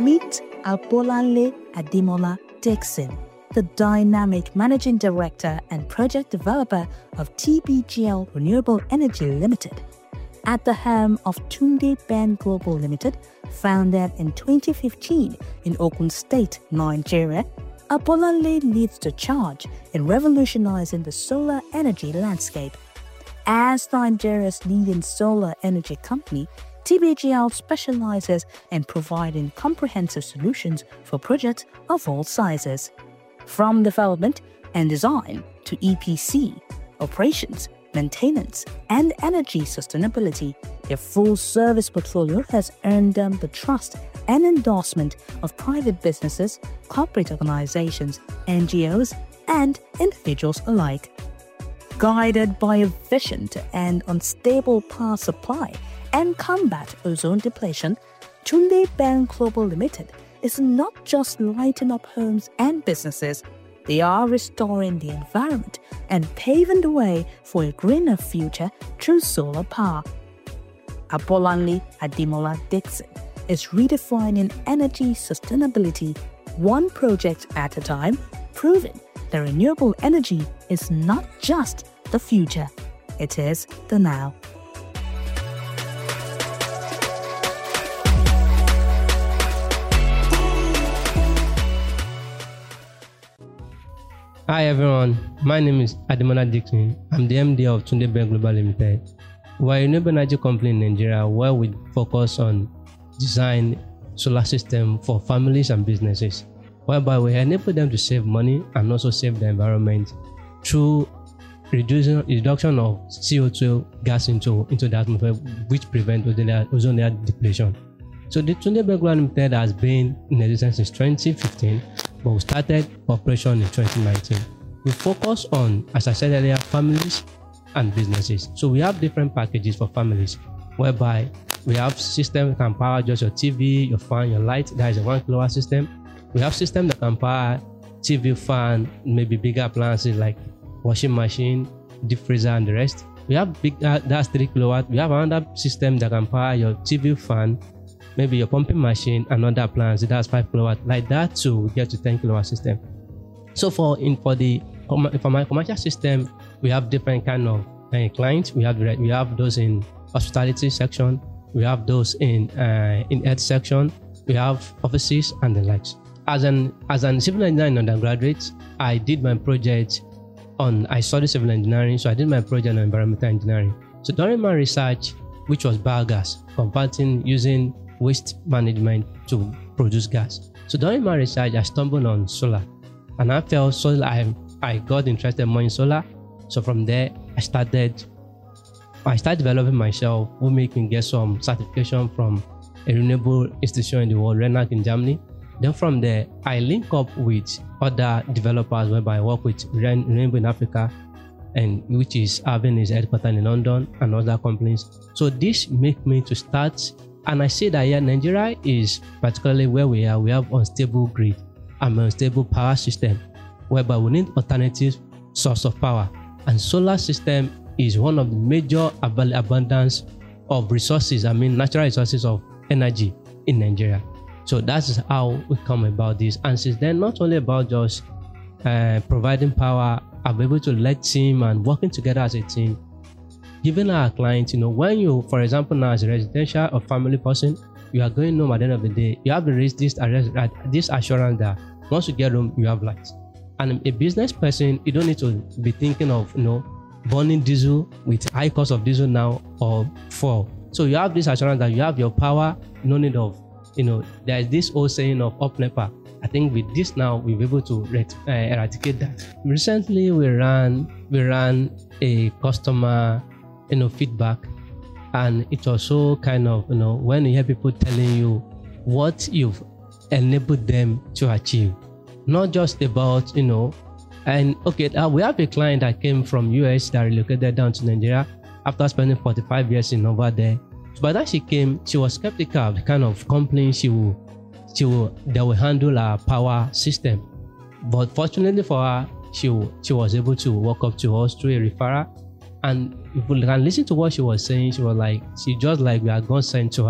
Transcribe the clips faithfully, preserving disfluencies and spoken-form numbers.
Meet Abolanle Ademola Dixon, the dynamic managing director and project developer of T B G L Renewable Energy Limited. At the helm of Tunde Ben Global Limited, founded in twenty fifteen in Ogun State, Nigeria, Abolanle leads the charge in revolutionizing the solar energy landscape. As Nigeria's leading solar energy company, T B G L specializes in providing comprehensive solutions for projects of all sizes. From development and design to E P C, operations, maintenance, and energy sustainability, their full service portfolio has earned them the trust and endorsement of private businesses, corporate organizations, N G Os, and individuals alike. Guided by a vision to end unstable power supply and combat ozone depletion, Tunde Ben Global Limited is not just lighting up homes and businesses, they are restoring the environment and paving the way for a greener future through solar power. Abolanle Ademola Dixon is redefining energy sustainability one project at a time, proving that renewable energy is not just the future, it is the now. Hi everyone, my name is Ademola Dixon. I'm the M D of Tunde Ben Global Limited. We're a renewable energy company in Nigeria where we focus on design solar system for families and businesses, whereby we enable them to save money and also save the environment through reducing reduction of C O two gas into, into the atmosphere, which prevents ozone layer depletion. So the Tunde Ben Global Limited has been in existence since twenty fifteen, but we started operation in twenty nineteen. We focus on, as I said earlier, families and businesses. So we have different packages for families, whereby we have system that can power just your T V, your fan, your light. That is a one kilowatt system. We have system that can power T V, fan, maybe bigger appliances like washing machine, deep freezer, and the rest. We have big, uh, that's three kilowatt. We have another system that can power your T V, fan, maybe your pumping machine, another appliance. That's five kilowatt. Like that too, we get to ten kilowatt system. So for in for the for my commercial system, we have different kind of uh, clients. We have we have those in hospitality section. We have those in uh, in health section. We have offices and the likes. As an as an civil engineering undergraduate, I did my project on. I studied civil engineering, so I did my project on environmental engineering. So during my research, which was biogas, converting using waste management to produce gas. So during my research, I stumbled on solar, and I felt solar. I I got interested more in solar. So from there, I started. I started developing myself, who made me get some certification from a renewable institution in the world, RENAC in Germany. Then from there, I link up with other developers, whereby I work with Ren Renewable in Africa, and which is having his headquarters in London and other companies. So this make me to start, and I say that yeah, Nigeria is particularly where we are. We have unstable grid and unstable power system, whereby we need alternative source of power, and solar system is one of the major ab abundance of resources. I mean, natural resources of energy in Nigeria. So that's how we come about this. And since then, not only about just uh, providing power, I've been able to lead team and working together as a team, giving our clients, you know, when you, for example, now as a residential or family person, you are going home at the end of the day, you have to raise this, this assurance that once you get home, you have light. And a business person, you don't need to be thinking of, you know, burning diesel with high cost of diesel now or for. So you have this assurance that you have your power, no need of, you know, there is this old saying of up NEPA. I think with this now, we'll be able to uh, eradicate that. Recently, we ran we ran a customer, you know, feedback, and it was so kind of, you know, when you hear people telling you what you've enabled them to achieve, not just about, you know, and okay, uh, we have a client that came from U S that relocated down to Nigeria after spending forty-five years in over there. So by the time she came, she was skeptical of the kind of complaints she will, she will, that will handle our power system. But fortunately for her, she, she was able to walk up to us through a referral. And if we can listen to what she was saying, she was like, she just like we are God sent to her.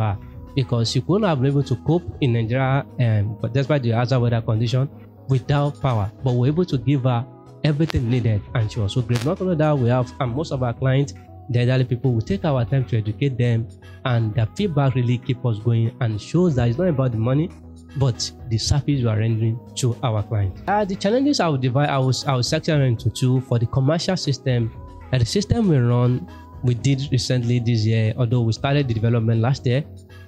because you couldn't have been able to cope in Nigeria, um, but despite the hazard weather condition, without power. But we're able to give her everything needed, and she was so great. Not only that, we have, and most of our clients, the elderly people, we take our time to educate them, and their feedback really keep us going and shows that it's not about the money, but the service we are rendering to our clients. Uh, the challenges I would divide, I will, I will section into two. For the commercial system, uh, the system we run, we did recently this year, although we started the development last year.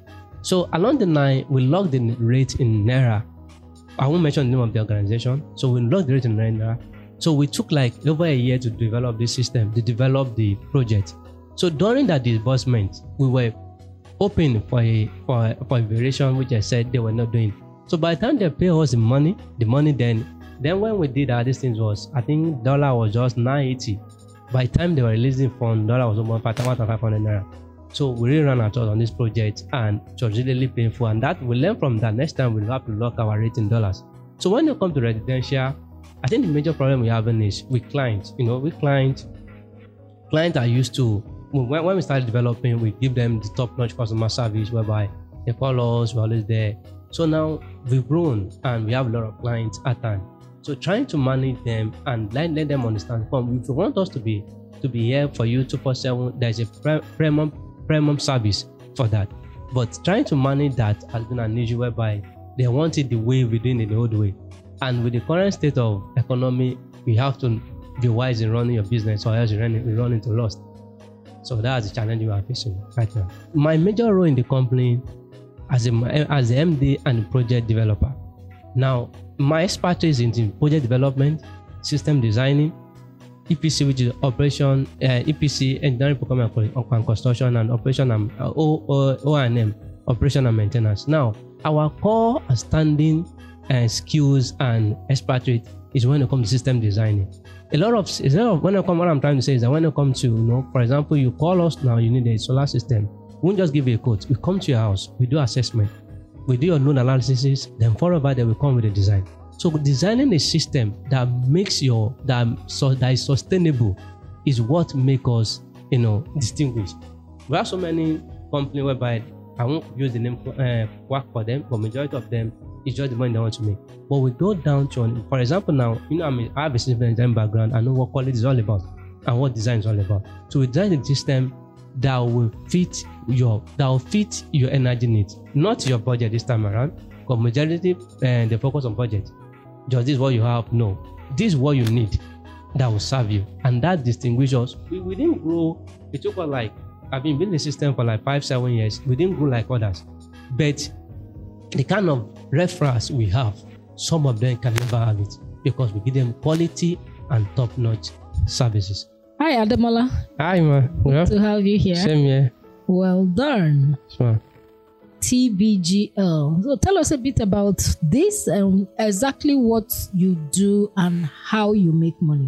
So along the line, we locked the rate in Naira. I won't mention the name of the organization. So we locked the rate in Naira. So we took like over a year to develop this system, to develop the project. So during that disbursement, we were hoping for a for, for a variation, which I said they were not doing. So by the time they pay us the money, the money then, then when we did that, these things was, I think dollar was just nine eighty. By the time they were releasing fund, dollar was almost one thousand five hundred naira. So we really ran out on this project, and it was really painful. And that we learned from that. Next time we'll have to lock our rate in dollars. So when you come to residential, I think the major problem we have is with clients. You know, with clients, clients are used to, when, when we started developing, we give them the top-notch customer service whereby they call us, we're always there. So now we've grown and we have a lot of clients at time. So trying to manage them and let, let them understand, if you want us to be to be here for you two four seven, there's a pre premium premium service for that. But trying to manage that has been an issue whereby they want it the way we're doing it the old way. And with the current state of economy, we have to be wise in running your business, or else you run, you run into loss. So that's the challenge we are facing right now. My major role in the company as a as the M D and project developer. Now, my expertise is in project development, system designing, E P C, which is operation, uh, E P C, engineering, procurement and construction, and operation and uh, O and M, operation and maintenance. Now, our core standing uh, skills and expertise is when it comes to system designing. A lot of, a lot of when it come, what I'm trying to say is that when it comes to, you know, for example, you call us now, you need a solar system. We won't just give you a quote. We come to your house, we do assessment, we do your load analysis, then followed they will come with a design. So designing a system that makes your that so that is sustainable is what makes us, you know, distinguish. We have so many companies whereby I won't use the name uh, work for them, but majority of them is just the money they want to make. But we go down to, for example, now you know I mean I have a system design background. I know what quality is all about and what design is all about. So we design a system that will fit your that will fit your energy needs, not your budget this time around. Because majority uh, they focus on budget. Just this is what you have. No, this is what you need that will serve you, and that distinguishes us. We, we didn't grow. It took us like I've been in the system for like five, seven years. We didn't grow like others, but the kind of reference we have, some of them can never have it because we give them quality and top-notch services. Hi, Ademola. Hi, ma. Good to have you here. Same here. Well done. Sure. T B G L. So tell us a bit about this and exactly what you do and how you make money.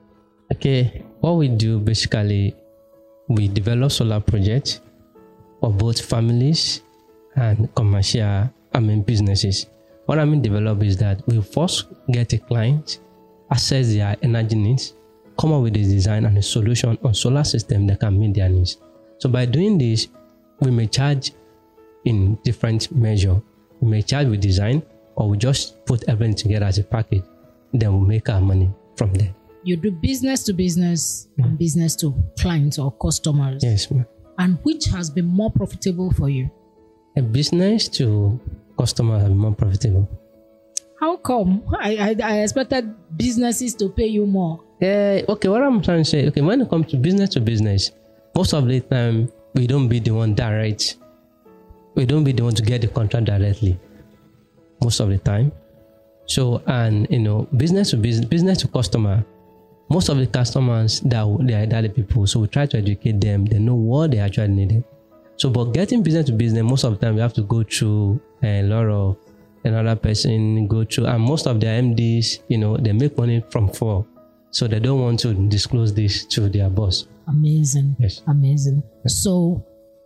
Okay, what we do basically, we develop solar projects for both families and commercial, I mean businesses. What I mean develop is that we first get a client, assess their energy needs, come up with a design and a solution on solar system that can meet their needs. So by doing this, we may charge in different measure. We may charge with design, or we just put everything together as a package. Then we make our money from there. You do business to business mm. and business to clients or customers. Yes, ma'am. And which has been more profitable for you? A business to customer has been more profitable. How come? I, I, I expected businesses to pay you more. Yeah, okay, what I'm trying to say, okay, when it comes to business to business, most of the time, we don't be the one direct. We don't be the one to get the contract directly most of the time. So, and you know, business to business, business to customer, most of the customers that they are elderly people. So we try to educate them. They know what they actually needed. So, but getting business to business, most of the time we have to go through a lot of another person go through, and most of their M Ds, you know, they make money from four, so they don't want to disclose this to their boss. Amazing. Yes. Amazing. Yes. So,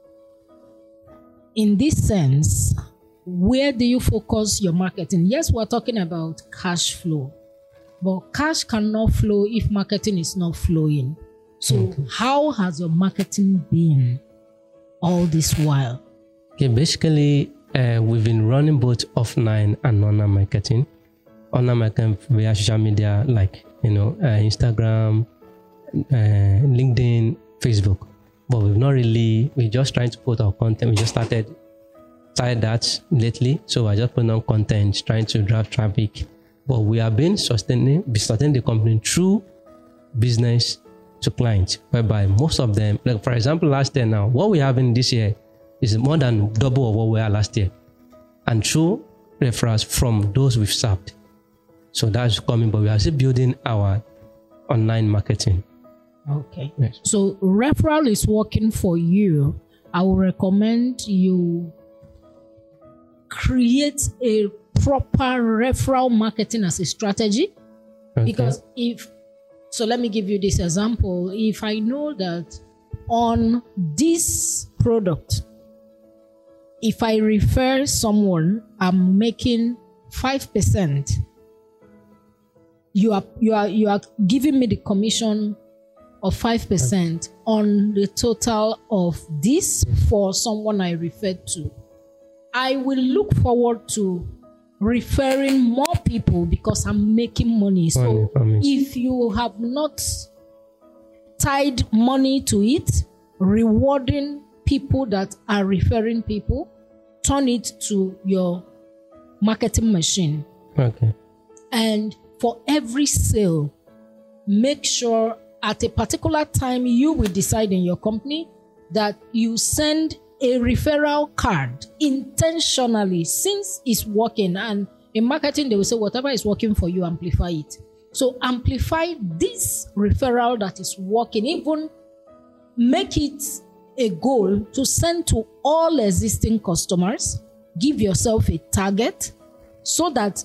in this sense, where do you focus your marketing? Yes, we're talking about cash flow, but cash cannot flow if marketing is not flowing. So mm-hmm. how has your marketing been all this while? Okay, basically, uh, we've been running both offline and online marketing. Online marketing via social media like, you know, uh, Instagram, uh, LinkedIn, Facebook. But we've not really, we're just trying to put our content. We just started, started that lately. So we're just putting on content, trying to drive traffic. But we have been sustaining, sustaining the company through business to clients, whereby most of them, like for example, last year now, what we have in this year is more than double of what we had last year. And through referrals from those we've served. So that's coming, but we are still building our online marketing. Okay. Yes. So referral is working for you. I will recommend you create a proper referral marketing as a strategy. Okay. Because if, so let me give you this example. If I know that on this product, if I refer someone, I'm making five percent. You are you are you are giving me the commission of five percent on the total of this for someone I referred to. I will look forward to referring more people because I'm making money. So if you have not tied money to it, rewarding people that are referring people, turn it to your marketing machine. Okay. And for every sale, make sure at a particular time you will decide in your company that you send a referral card intentionally, since it's working. And in marketing, they will say whatever is working for you, amplify it. So amplify this referral that is working, even make it a goal to send to all existing customers. Give yourself a target so that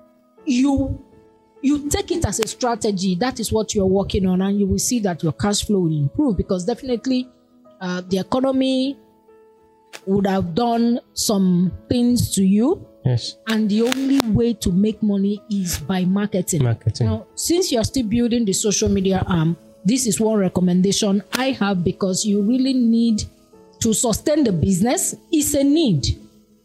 you you take it as a strategy. That is what you're working on, and you will see that your cash flow will improve, because definitely uh, the economy would have done some things to you. Yes. And the only way to make money is by marketing. Marketing. Now, since you're still building the social media arm, this is one recommendation I have, because you really need to sustain the business. It's a need.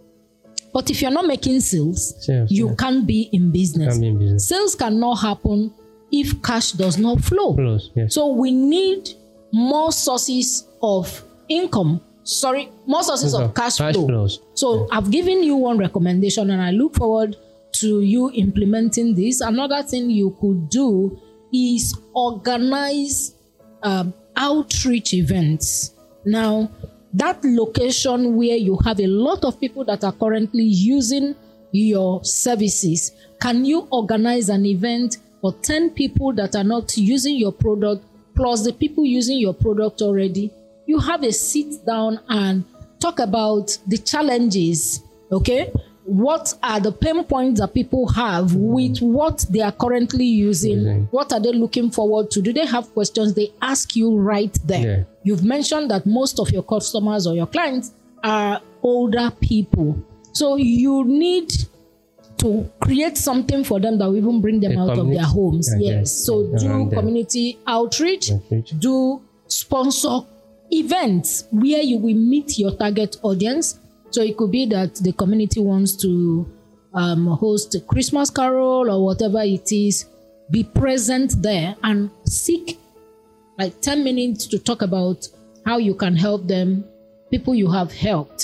But if you're not making sales, sales you yeah. can't be in business. Can't be in business. Sales cannot happen if cash does not flow. Flows, yes. So we need more sources of income. Sorry, more sources of cash, cash flow. Flows. So yeah. I've given you one recommendation, and I look forward to you implementing this. Another thing you could do is organize um, outreach events. Now, that location where you have a lot of people that are currently using your services, can you organize an event for ten people that are not using your product, plus the people using your product already? You have a sit down and talk about the challenges, okay? What are the pain points that people have with what they are currently using? Mm-hmm. What are they looking forward to? Do they have questions? They ask you right there. Yeah. You've mentioned that most of your customers or your clients are older people. So you need to create something for them that will even bring them the out of their homes. Yeah, yes. So do community outreach, outreach, do sponsor events where you will meet your target audience. So it could be that the community wants to um, host a Christmas carol or whatever it is. Be present there and seek like ten minutes to talk about how you can help them, people you have helped.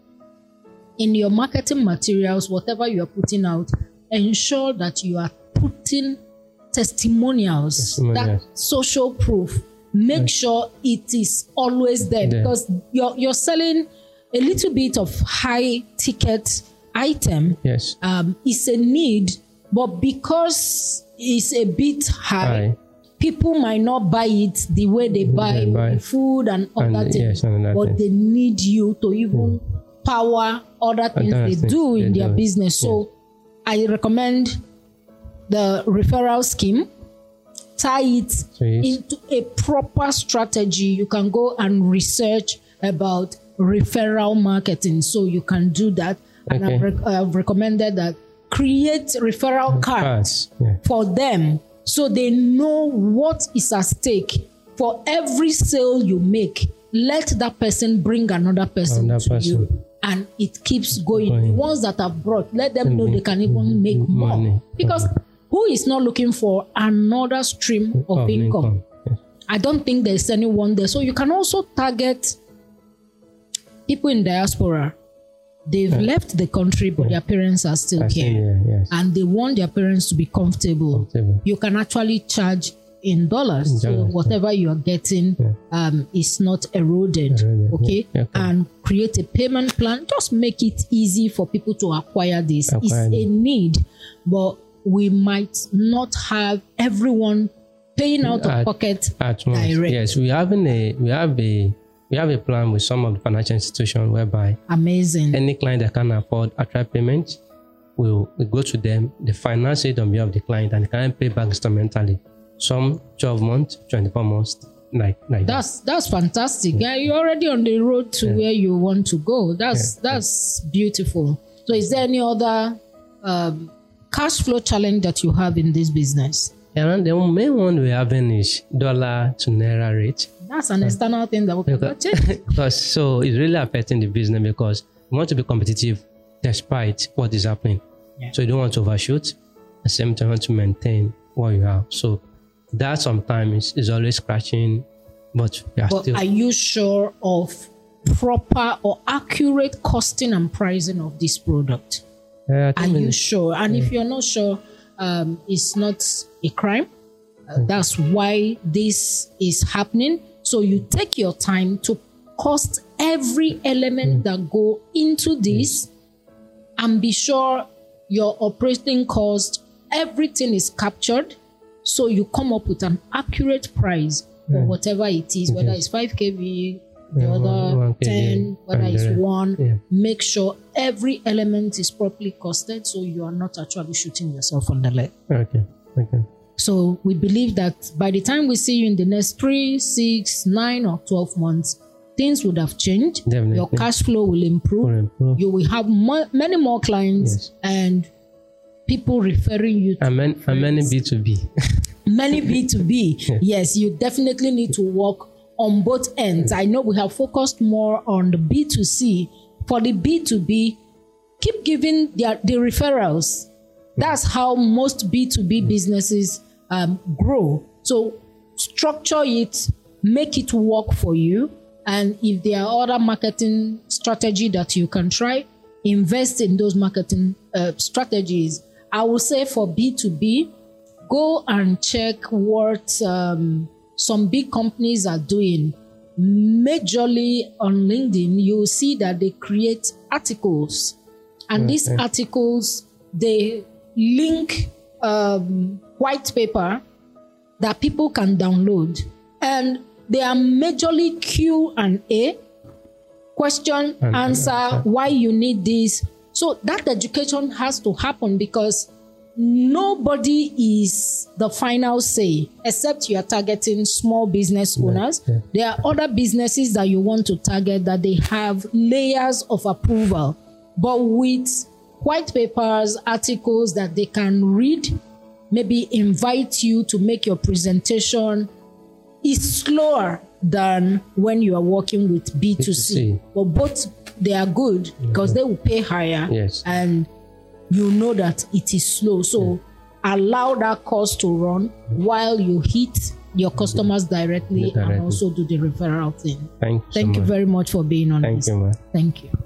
In your marketing materials, whatever you are putting out, ensure that you are putting testimonials, testimonials. that social proof. Make right. sure it is always there, there. because you're you're selling a little bit of high ticket item. Yes. Um, it's a need, but because it's a bit high, high. people might not buy it the way they buy, they buy. food and other and, things. Yes, and but things. They need you to even mm. power other things other they things do in they their do. business. So yes. I recommend the referral scheme. Tie it so yes. into a proper strategy. You can go and research about referral marketing, so you can do that. Okay. And I've, rec- I've recommended that create referral cards yeah. for them, so they know what is at stake. For every sale you make, let that person bring another person another to person. you, and it keeps going. going. The ones that have brought, let them know they can even make more. Money. Because who is not looking for another stream of, of income? income. Yes. I don't think there's anyone there. So you can also target people in diaspora. They've yeah. left the country, but yeah. their parents are still I here. here yes. And they want their parents to be comfortable. comfortable. You can actually charge in dollars. In so dollars, whatever yeah. you are getting yeah. um, is not eroded. eroded okay? Yeah. Okay. And create a payment plan. Just make it easy for people to acquire this. Acquire it's it. a need, but we might not have everyone paying out of at, pocket at direct. Yes, we have a we have a we have a plan with some of the financial institutions whereby amazing any client that can afford attract payment will we go to them, they finance it on behalf of the client, and they can pay back instrumentally. Some twelve months, twenty-four months, like like that's that. that's fantastic. Yeah. Yeah, you're already on the road to yeah. where you want to go. That's yeah. that's yeah. beautiful. So, is there any other um, cash flow challenge that you have in this business? And the main one we have is dollar to naira rate. That's an external uh, thing that we can watch it. Because so it's really affecting the business because we want to be competitive despite what is happening. Yeah. So you don't want to overshoot, at the same time you want to maintain what you have. So that sometimes is always scratching, but we are but still. Are you sure of proper or accurate costing and pricing of this product? Uh, are you sure? And yeah. if you're not sure, um, it's not a crime. Uh, that's why this is happening. So you take your time to cost every element mm. that go into this, mm. and be sure your operating cost, everything is captured. So you come up with an accurate price for mm. whatever it is, whether it's five K V, the yeah, other one, ten, whether it's one. Yeah. Make sure every element is properly costed so you are not actually shooting yourself on the leg. Okay, okay. So we believe that by the time we see you in the next three, six, nine, or twelve months, things would have changed. Definitely. Your cash flow will improve. Will improve. You will have mo- many more clients yes. and people referring you to and, man, and many B two B. Many B two B. Yes. Yes, you definitely need to work on both ends. I know we have focused more on the B two C. For the B two B, keep giving the, the referrals. That's how most B two B businesses um, grow. So structure it, make it work for you. And if there are other marketing strategy that you can try, invest in those marketing uh, strategies. I will say for B two B, go and check what um, some big companies are doing. Majorly on LinkedIn, you will see that they create articles. And okay. these articles, they link um, white paper that people can download. And they are majorly Q and A, question, and answer, answer, why you need this. So that education has to happen because nobody is the final say, except you are targeting small business owners. Yeah, yeah. There are other businesses that you want to target that they have layers of approval, but with white papers, articles that they can read, maybe invite you to make your presentation, is slower than when you are working with B two C. B two C. But both, they are good because mm-hmm. they will pay higher. Yes. And you know that it is slow. So yeah. allow that course to run while you hit your customers directly, directly. and also do the referral thing. Thank you. Thank so you much. very much for being on Thank this. You, man. Thank you.